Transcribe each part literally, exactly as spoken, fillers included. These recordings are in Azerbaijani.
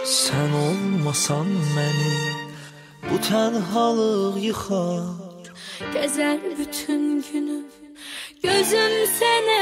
Sen olmasan beni bu tenhalıq yıxar. Gəzər bütün günü gözüm sənə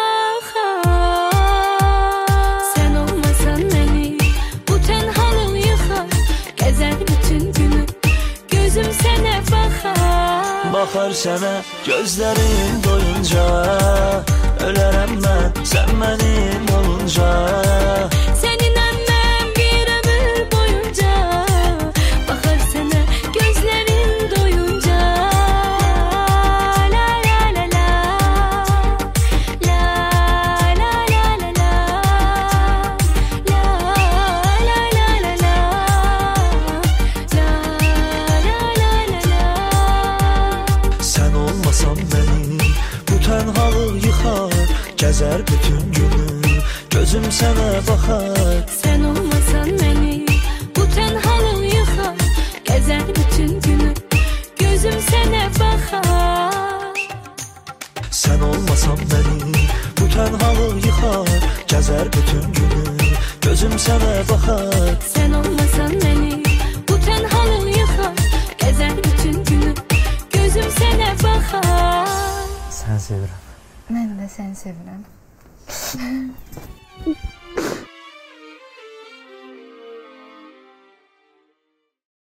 baxar. Sen olmasan beni bu tenhalıq yıxar. Gəzər bütün günü gözüm sənə baxar. Baxar sənə gözlərin doyunca, ölərəm mən sən mənim olunca. Səninlə mən bir ömür boyunca, baxar sənə gözlərin doyunca. La la la la, la la la la la, la la la la la, la la la la la. Sen olmasan beni bu tenhalıq yıxar. Gəzər bütün günü gözüm sənə baxar. Sen olmasan beni bu tenhalıq yıxar. Gəzər bütün günü gözüm sənə baxar. Sen olmasan beni bu tenhalıq yıxar. Gəzər bütün günü gözüm sənə baxar. Sen olmasan beni bu tenhalıq yıxar. Gəzər bütün günü gözüm sənə baxar. Sən sevirəm. Mən də səni sevirəm.